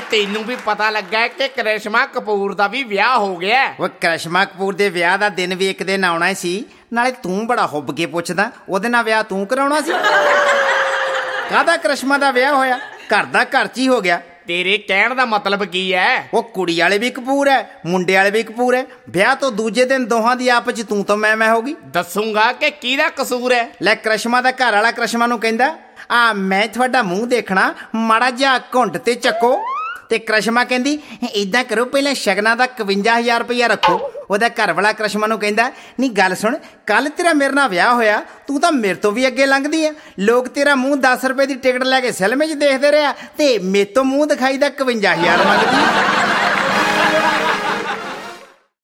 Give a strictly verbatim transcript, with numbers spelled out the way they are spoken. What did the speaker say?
ਤੈਨੂੰ ਵੀ ਪਤਾ ਲੱਗਾ ਕਿ ਕਰਿਸ਼ਮਾ ਕਪੂਰ ਦਾ ਵੀ ਵਿਆਹ ਹੋ ਗਿਆ। ਉਹ ਕਰਿਸ਼ਮਾ ਕਪੂਰ ਦੇ ਵਿਆਹ ਦਾ ਦਿਨ ਵੀ ਇੱਕ ਦਿਨ ਆਉਣਾ ਸੀ। ਨਾਲੇ ਤੂੰ ਬੜਾ ਹੁੱਬ ਕੇ ਪੁੱਛਦਾ, ਉਹਦੇ ਨਾਲ ਵਿਆਹ ਤੂੰ ਕਰਾਉਣਾ ਸੀ? ਕਾਹਦਾ ਕਰਿਸ਼ਮਾ ਦਾ ਵਿਆਹ ਹੋਇਆ? ਘਰ ਦਾ ਘਰ 'ਚ ਹੀ ਹੋ ਗਿਆ। ਤੇਰੇ ਕਹਿਣ ਦਾ ਮਤਲਬ ਕੀ ਹੈ? ਉਹ ਕੁੜੀ ਵਾਲੇ ਵੀ ਕਪੂਰ ਹੈ, ਮੁੰਡੇ ਵਾਲੇ ਵੀ ਕਪੂਰ ਹੈ। ਵਿਆਹ ਤੋਂ ਦੂਜੇ ਦਿਨ ਦੋਹਾਂ ਦੀ ਆਪਸ 'ਚ ਤੂੰ ਤੋਂ ਮੈਂ ਮੈਂ ਹੋ ਗਈ। ਦੱਸੂਗਾ ਕਿ ਕਿਹਦਾ ਕਸੂਰ ਹੈ। ਲੈ, ਕਰਿਸ਼ਮਾ ਦਾ ਘਰ ਵਾਲਾ ਕਰਿਸ਼ਮਾ ਨੂੰ ਕਹਿੰਦਾ, ਆ ਮੈਂ ਤੁਹਾਡਾ ਮੂੰਹ ਦੇਖਣਾ, ਮਾੜਾ ਜਿਹਾ ਘੁੰਡ ਤੇ ਚੱਕੋ। ਤੇ ਕਰਿਸ਼ਮਾ ਕਹਿੰਦੀ, ਏਦਾਂ ਕਰੋ, ਪਹਿਲਾਂ ਸ਼ਗਨਾਂ ਦਾ ਇਕਵੰਜਾ ਹਜ਼ਾਰ ਰੁਪਈਆ ਰੱਖੋ। ਉਹਦਾ ਘਰ ਵਾਲਾ ਕਰਿਸ਼ਮਾ ਨੂੰ ਕਹਿੰਦਾ, ਨਹੀਂ ਗੱਲ ਸੁਣ, ਕੱਲ ਤੇਰਾ ਮੇਰੇ ਨਾਲ ਵਿਆਹ ਹੋਇਆ, ਤੂੰ ਤਾਂ ਮੇਰੇ ਤੋਂ ਵੀ ਅੱਗੇ ਲੰਘਦੀ ਆ। ਲੋਕ ਤੇਰਾ ਮੂੰਹ ਦਸ ਰੁਪਏ ਦੀ ਟਿਕਟ ਲੈ ਕੇ ਸਿਨੇਮੇ 'ਚ ਦੇਖਦੇ ਰਿਹਾ ਤੇ ਮੇਰੇ ਤੋਂ ਮੂੰਹ ਦਿਖਾਈ ਦਾ ਇਕਵੰਜਾ ਹਜ਼ਾਰ ਮੰਗਦੀ।